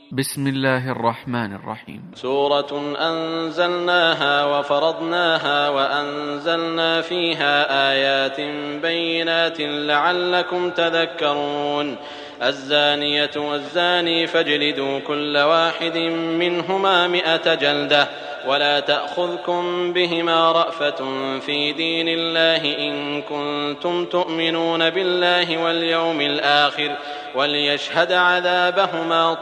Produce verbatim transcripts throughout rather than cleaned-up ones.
بسم الله الرحمن الرحيم. سورة أنزلناها وفرضناها وأنزلنا فيها آيات بينات لعلكم تذكرون. الزانية والزاني فاجلدوا كل واحد منهما مئة جلدة ولا تأخذكم بهما رأفة في دين الله إن كنتم تؤمنون بالله واليوم الآخر وليشهد عذابهما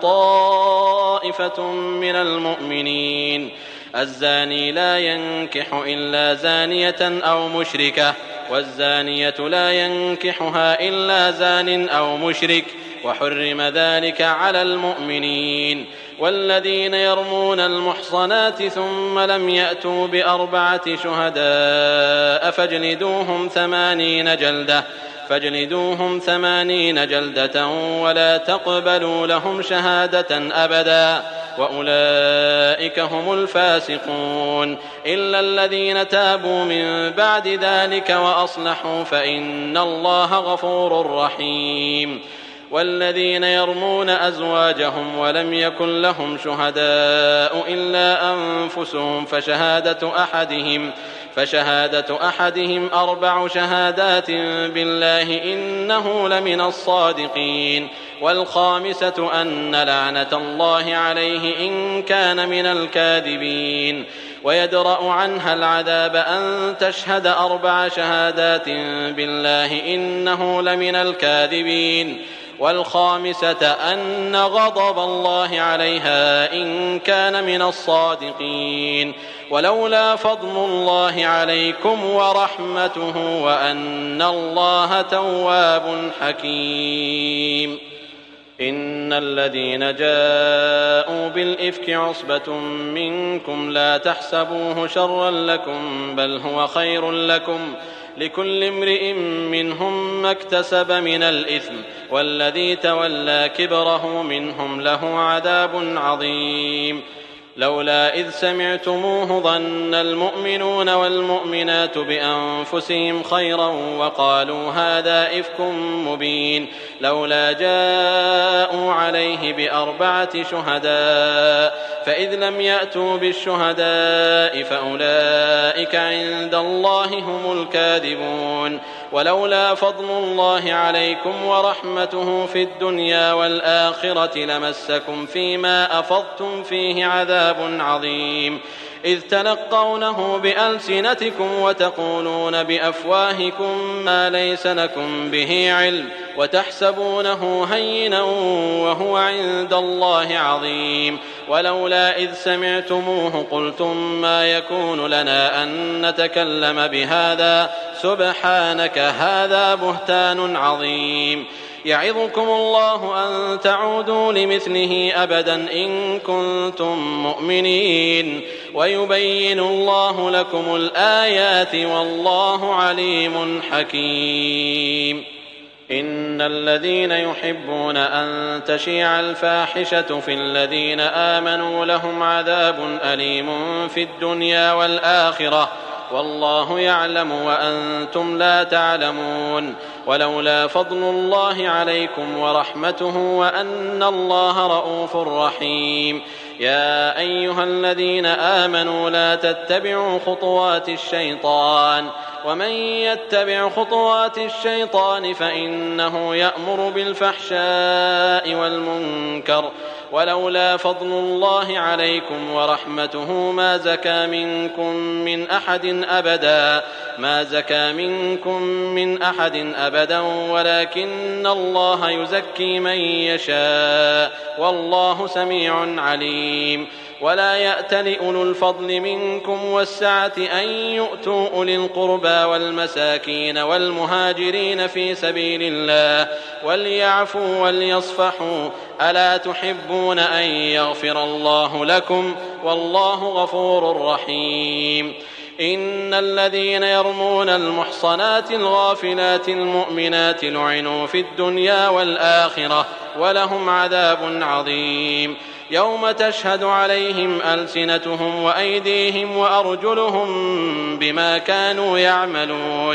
طائفة من المؤمنين. الزاني لا ينكح إلا زانية أو مشركة والزانية لا ينكحها إلا زان أو مشرك وحرم ذلك على المؤمنين. والذين يرمون المحصنات ثم لم يأتوا بأربعة شهداء فاجلدوهم ثمانين جلدة فاجلدوهم ثمانين جلدة ولا تقبلوا لهم شهادة أبدا وأولئك هم الفاسقون إلا الذين تابوا من بعد ذلك وأصلحوا فإن الله غفور رحيم. والذين يرمون أزواجهم ولم يكن لهم شهداء إلا أنفسهم فشهادة أحدهم فشهادة أحدهم أربع شهادات بالله إنه لمن الصادقين. والخامسة أن لعنة الله عليه إن كان من الكاذبين. ويدرأ عنها العذاب أن تشهد أربع شهادات بالله إنه لمن الكاذبين. والخامسة أن غضب الله عليها إن كان من الصادقين. ولولا فضل الله عليكم ورحمته وأن الله تواب حكيم. إن الذين جاءوا بالإفك عصبة منكم لا تحسبوه شرا لكم بل هو خير لكم لكل امرئ منهم ما اكتسب من الإثم والذي تولى كبره منهم له عذاب عظيم. لولا إذ سمعتموه ظن المؤمنون والمؤمنات بأنفسهم خيرا وقالوا هذا إفك مبين لولا جاءوا عليه بأربعة شهداء فإذ لم يأتوا بالشهداء فأولئك عند الله هم الكاذبون. ولولا فضل الله عليكم ورحمته في الدنيا والآخرة لمسكم فيما أفضتم فيه عذاب عظيم إذ تلقونه بألسنتكم وتقولون بأفواهكم ما ليس لكم به علم وتحسبونه هينا وهو عند الله عظيم. ولولا إذ سمعتموه قلتم ما يكون لنا أن نتكلم بهذا سبحانك هذا بهتان عظيم. يعظكم الله أن تعودوا لمثله أبدا إن كنتم مؤمنين ويبين الله لكم الآيات والله عليم حكيم. إن الذين يحبون أن تشيع الفاحشة في الذين آمنوا لهم عذاب أليم في الدنيا والآخرة والله يعلم وأنتم لا تعلمون. ولولا فضل الله عليكم ورحمته وأن الله رؤوف رحيم. يا أيها الذين آمنوا لا تتبعوا خطوات الشيطان ومن يتبع خطوات الشيطان فإنه يأمر بالفحشاء والمنكر ولولا فضل الله عليكم ورحمته ما زكى منكم من أحد أبدا ما زكى منكم من أحد أبدا ولكن الله يزكي من يشاء والله سميع عليم. ولا يأتل أولو الفضل منكم والسعة أن يؤتوا أولي القربى والمساكين والمهاجرين في سبيل الله وليعفوا وليصفحوا ألا تحبون أن يغفر الله لكم والله غفور رحيم. إن الذين يرمون المحصنات الغافلات المؤمنات لعنوا في الدنيا والآخرة ولهم عذاب عظيم يوم تشهد عليهم ألسنتهم وأيديهم وأرجلهم بما كانوا يعملون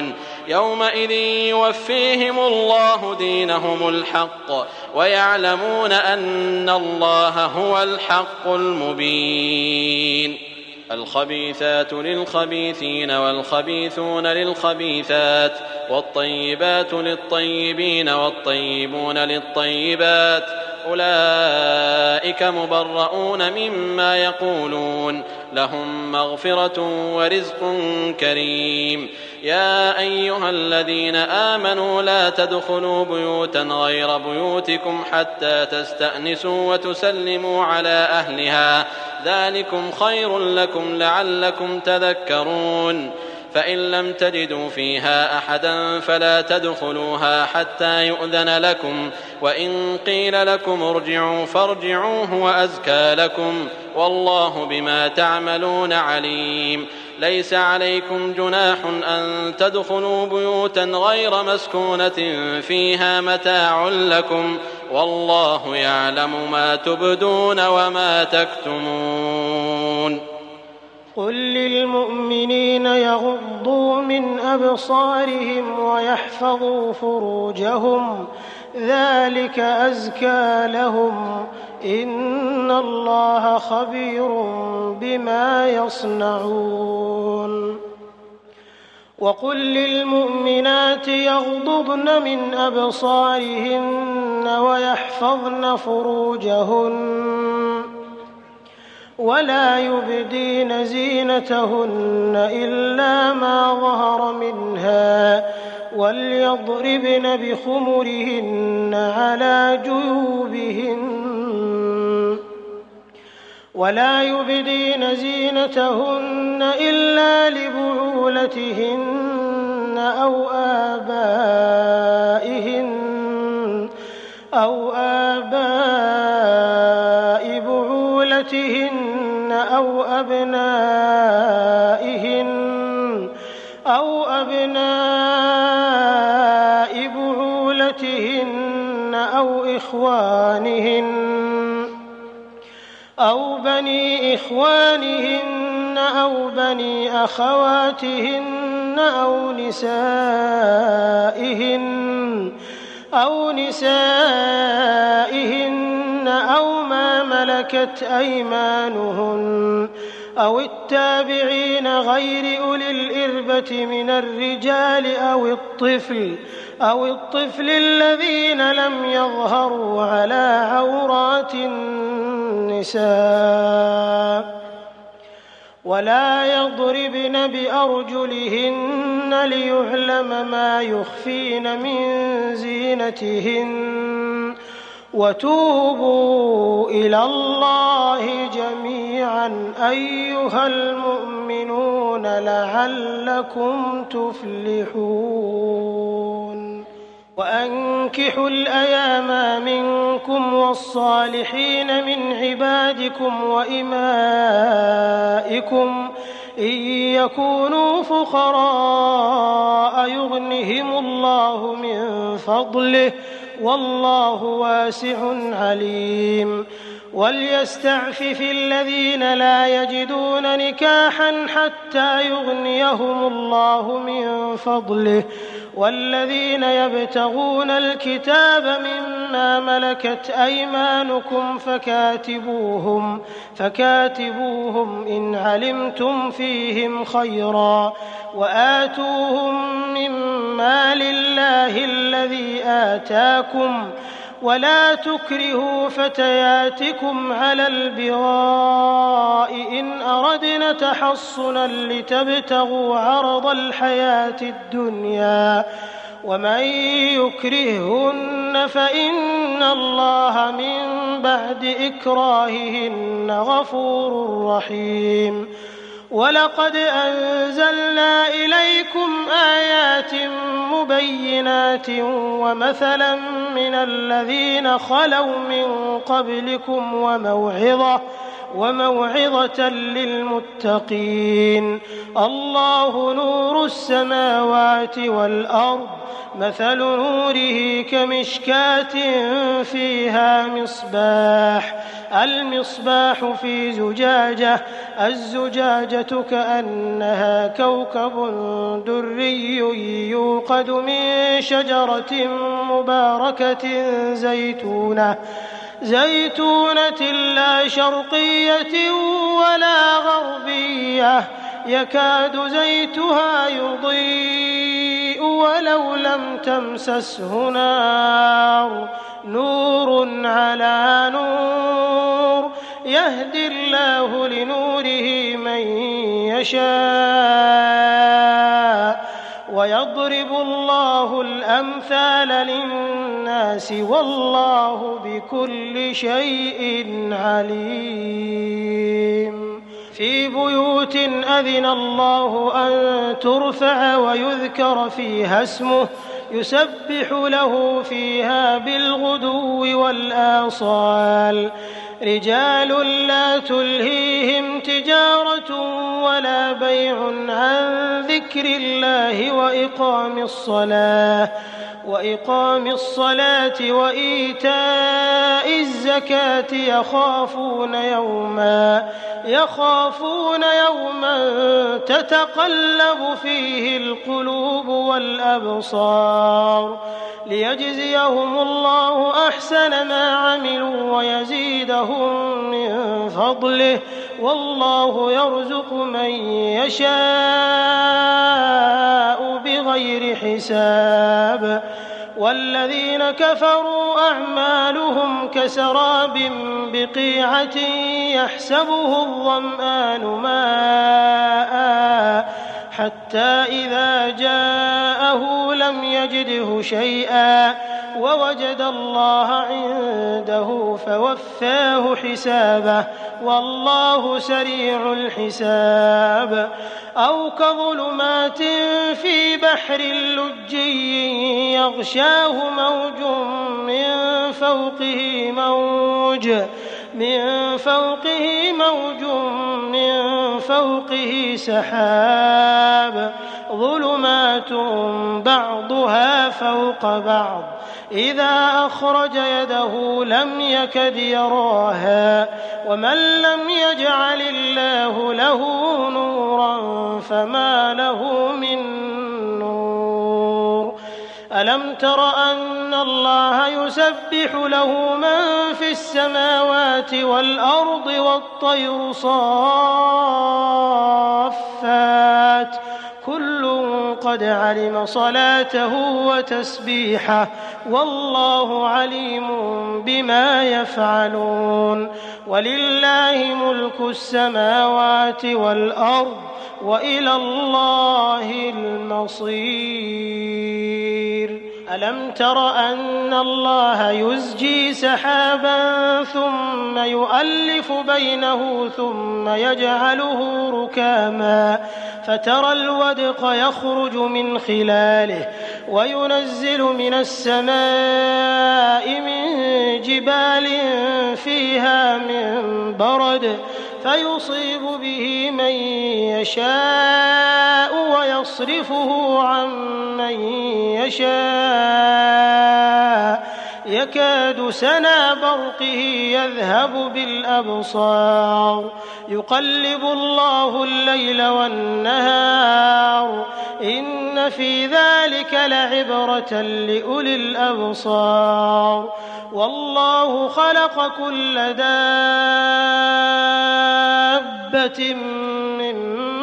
يومئذ يوفيهم الله دينهم الحق ويعلمون أن الله هو الحق المبين. الخبيثات للخبيثين والخبيثون للخبيثات والطيبات للطيبين والطيبون للطيبات أولئك مبرؤون مما يقولون لهم مغفرة ورزق كريم. يا أيها الذين آمنوا لا تدخلوا بيوتا غير بيوتكم حتى تستأنسوا وتسلموا على أهلها ذلكم خير لكم لعلكم تذكرون. فإن لم تجدوا فيها أحدا فلا تدخلوها حتى يؤذن لكم وإن قيل لكم ارجعوا فارجعوا هو أزكى لكم والله بما تعملون عليم. ليس عليكم جناح أن تدخلوا بيوتا غير مسكونة فيها متاع لكم والله يعلم ما تبدون وما تكتمون. قل للمؤمنين يغضوا من أبصارهم ويحفظوا فروجهم ذلك أزكى لهم إن الله خبير بما يصنعون. وقل للمؤمنات يغضضن من أبصارهن ويحفظن فروجهن ولا يبدين زينتهن إلا ما ظهر منها وليضربن بخمرهن على جيوبهن ولا يبدين زينتهن إلا لبعولتهن أو آبائهن أو آباء بعولتهن أو أبنائهن أو أبناء بعولتهن أو إخوانهن أو بني إخوانهن أو بني أخواتهن أو نسائهن أو نسائهن أو ما ملكت أيمانهن أو التابعين غير أولي الإربة من الرجال أو الطفل أو الطفل الذين لم يظهروا على عورات النساء ولا يضربن بأرجلهن ليعلم ما يخفين من زينتهن وتوبوا إلى الله جميعا أيها المؤمنون لعلكم تفلحون. وأنكحوا الأيام منكم والصالحين من عبادكم وإمائكم إن يكونوا فقراء يغنهم الله من فضله والله واسع عليم. وليستعفف الذين لا يجدون نكاحا حتى يغنيهم الله من فضله والذين يبتغون الكتاب مما ملكت أيمانكم فكاتبوهم فكاتبوهم إن علمتم فيهم خيرا وآتوهم من مال الله الذي آتاكم ولا تكرهوا فتياتكم على البغاء إن أردنا تحصنا لتبتغوا عرض الحياة الدنيا ومن يكرههن فإن الله من بعد إكراههن غفور رحيم. ولقد أنزلنا إليكم آيات مبينات ومثلا من الذين خلوا من قبلكم وموعظة وموعظة للمتقين. الله نور السماوات والأرض، مثل نوره كمشكاة فيها مصباح، المصباح في زجاجة، الزجاجة كأنها كوكب دري يوقد من شجرة مباركة زيتونة زيتونة لا شرقية ولا غربية، يكاد زيتها يضيء ولو لم تمسسه نار، نور على نور، يهدي الله لنوره من يشاء، ويضرب الله الأمثال للناس، والله بكل شيء عليم. في بيوت أذن الله أن ترفع ويذكر فيها اسمه يسبح له فيها بالغدو والآصال، رجال لا تلهيهم تجارة ولا بيع عن ذكر الله وإقام الصلاة وإقام الصلاة وإيتاء الزكاة، يخافون يوما يخافون يوما تتقلب فيه القلوب والأبصار، ليجزيهم الله أحسن ما عملوا ويزيدهم من فضله، والله يرزق من يشاء بغير حساب. والذين كفروا أعمالهم كسراب بقيعة يحسبه الظمآن ماء حتى إذا جاءه لم يجده شيئا ووجد الله عنده فوفاه حسابه، والله سريع الحساب. أو كظلمات في بحر لجي يغشاه موج من فوقه موج من فوقه موج من فوقه سحاب، ظلمات بعضها فوق بعض، إذا أخرج يده لم يكد يراها، ومن لم يجعل الله له نورا فما له من نور. ألم تر أن الله يسبح له من في السماوات والأرض والطير صافات، كل قد علم صلاته وتسبيحه، والله عليم بما يفعلون. ولله ملك السماوات والأرض، وإلى الله المصير. ألم تر أن الله يزجي سحابا ثم يؤلف بينه ثم يجعله ركاما فترى الودق يخرج من خلاله، وينزل من السماء من جبال فيها من برد فيصيب به من يشاء ويصرفه عن من يشاء، يكاد سنا برقه يذهب بالأبصار، يقلب الله الليل والنهار، إن في ذلك لعبرة لأولي الأبصار. والله خلق كل دابة من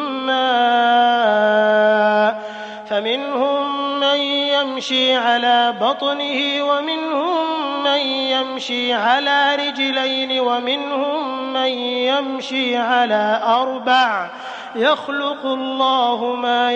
ماء، فمنهم من يمشي على بطنه ومنهم من يمشي على رجلين ومنهم من يمشي على أربع، يخلق الله ما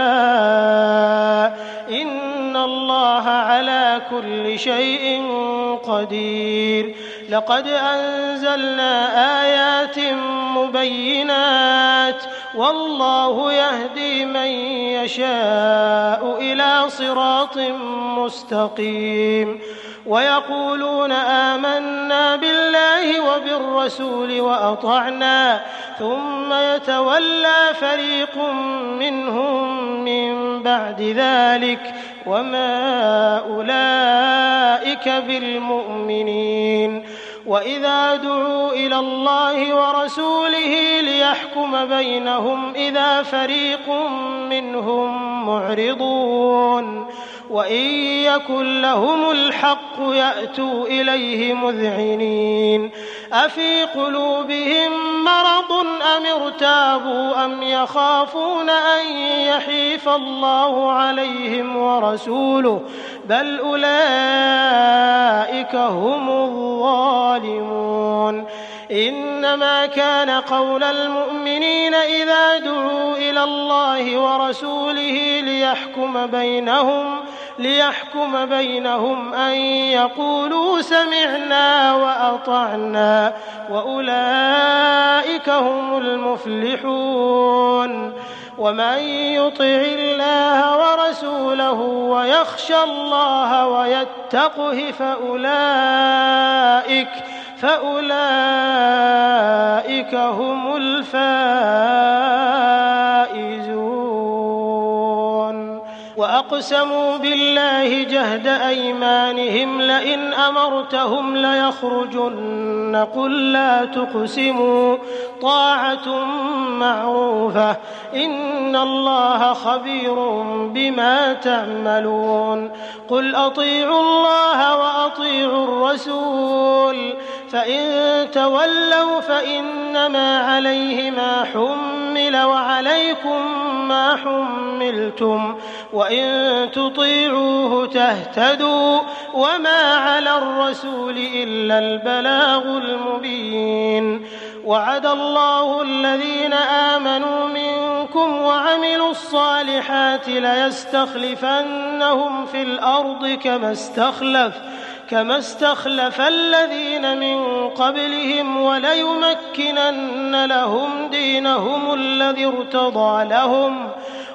يشاء، إن الله على كل شيء قدير. لقد أنزلنا آيات مبينات، والله يهدي من يشاء إلى صراط مستقيم. ويقولون آمنا بالله وبالرسول وأطعنا ثم يتولى فريق منهم من بعد ذلك وما أولئك بالمؤمنين. وإذا دعوا إلى الله ورسوله ليحكم بينهم إذا فريق منهم معرضون وإن يكن لهم الحق يأتوا إليه مذعنين. أفي قلوبهم مرض أم ارتابوا أم يخافون أن يحيف الله عليهم ورسوله بل أولئك هم الظالمون. إنما كان قول المؤمنين إذا دعوا إلى الله ورسوله ليحكم بينهم ليحكم بينهم أن يقولوا سمعنا وأطعنا وأولئك هم المفلحون. ومن يطع الله ورسوله ويخشى الله ويتقه فأولئك فأولئك هم الفائزون. وأقسموا بالله جهد أيمانهم لئن أمرتهم ليخرجن قل لا تقسموا طاعة معروفة إن الله خبير بما تعملون. قل أطيعوا الله وأطيعوا الرسول فإن تولوا فإنما عليه ما حمل وعليكم ما حملتم وإن تطيعوه تهتدوا وما على الرسول إلا البلاغ المبين. وعد الله الذين آمنوا منكم وعملوا الصالحات ليستخلفنهم في الأرض كما استخلف كما استخلف الذين من قبلهم وليمكنن لهم دينهم الذي ارتضى لهم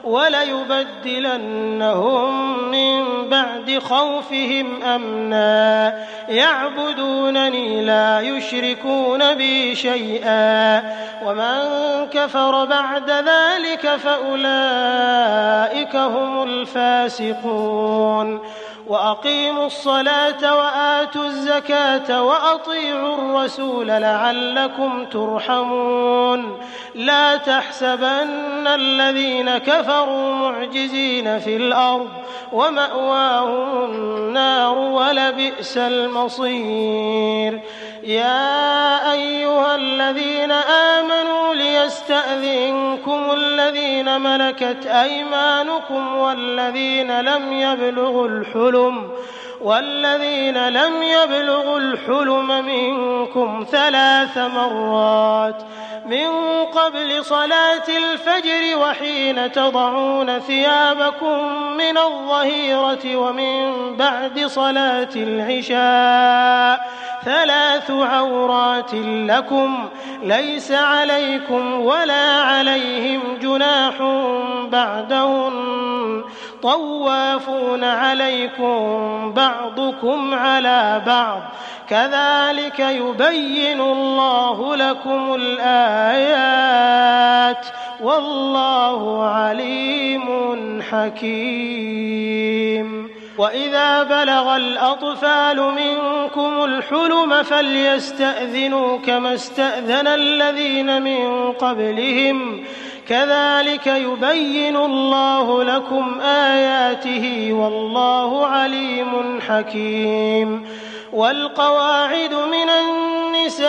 وليبدلنهم من بعد خوفهم أمنا يعبدونني لا يشركون بي شيئا ومن كفر بعد ذلك فأولئك هم الفاسقون. وأقيموا الصلاة وآتوا الزكاة وأطيعوا الرسول لعلكم ترحمون. لا تحسبن الذين كفروا معجزين في الأرض ومأواهم النار ولبئس المصير. يا أيها الذين آمنوا ليستأذنكم الذين ملكت أيمانكم والذين لم يبلغوا الحلم والذين لم يبلغوا الحلم منكم ثلاث مرات من قبل صلاة الفجر وحين تضعون ثيابكم من الظهيرة ومن بعد صلاة العشاء ثلاث عورات لكم ليس عليكم ولا عليهم جناح بعدهن طوافون عليكم بعضكم على بعض كذلك يبين الله لكم الآيات والله عليم حكيم. وإذا بلغ الأطفال منكم الحلم فليستأذنوا كما استأذن الذين من قبلهم كذلك يبين الله لكم آياته والله عليم حكيم. والقواعد من النساء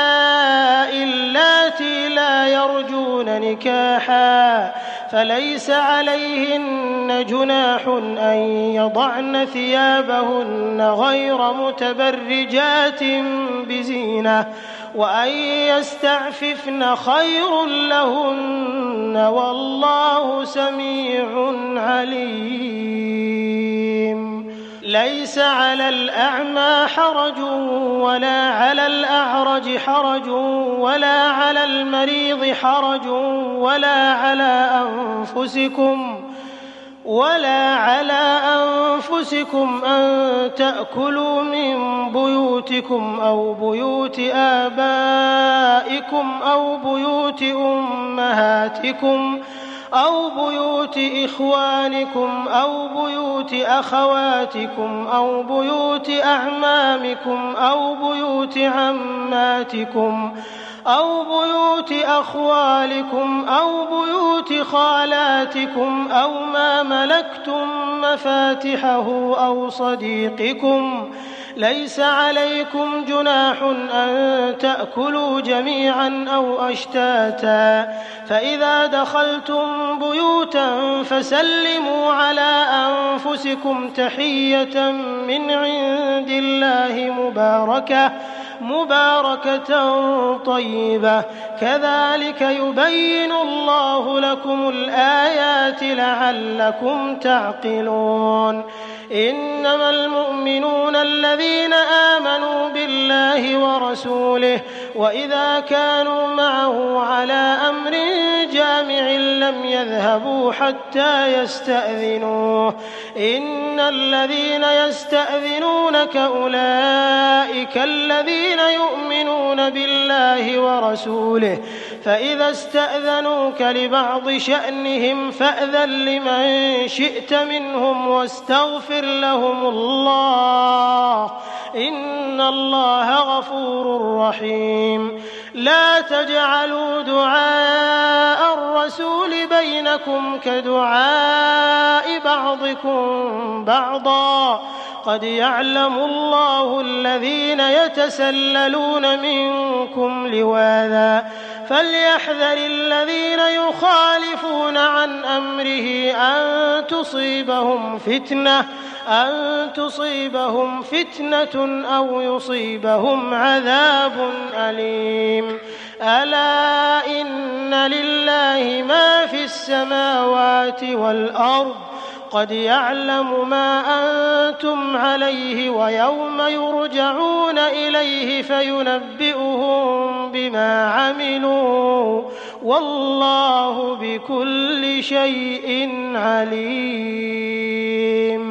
اللاتي لا يرجون نكاحا فليس عليهن جناح أن يضعن ثيابهن غير متبرجات بزينة وأن يستعففن خير لهن والله سميع عليم. ليس على الأعمى حرج ولا على الأعرج حرج ولا على المريض حرج ولا على أنفسكم ولا على أنفسكم أن تأكلوا من بيوتكم أو بيوت آبائكم أو بيوت أمهاتكم أو بيوت إخوانكم أو بيوت أخواتكم أو بيوت أعمامكم أو بيوت عماتكم أو بيوت أخوالكم أو بيوت خالاتكم أو ما ملكتم مفاتحه أو صديقكم. ليس عليكم جناح أن تأكلوا جميعا أو أشتاتا، فإذا دخلتم بيوتا فسلموا على أنفسكم تحية من عند الله مباركة مباركة طيبة، كذلك يبين الله لكم الآيات لعلكم تعقلون. إنما المؤمنون الذين آمنوا بالله ورسوله وإذا كانوا معه على أمر جامع لم يذهبوا حتى يستأذنوه. إن الذين يستأذنونك أولئك الذين يؤمنون بالله ورسوله، فإذا استأذنوك لبعض شأنهم فأذن لمن شئت منهم واستغفر لهم الله، إن الله غفور رحيم. لا تجعلوا دعاء الرسول بينكم كدعاء بعضكم بعضا، قد يعلم الله الذين يتسللون منكم لواذا، فليحذر الذين يخالفون عن أمره أن تصيبهم فتنة أن تصيبهم فتنة أو يصيبهم عذاب أليم. ألا إن لله ما في السماوات والأرض، قد يعلم ما أنتم عليه ويوم يرجعون إليه فينبئهم بما عملوا، والله بكل شيء عليم.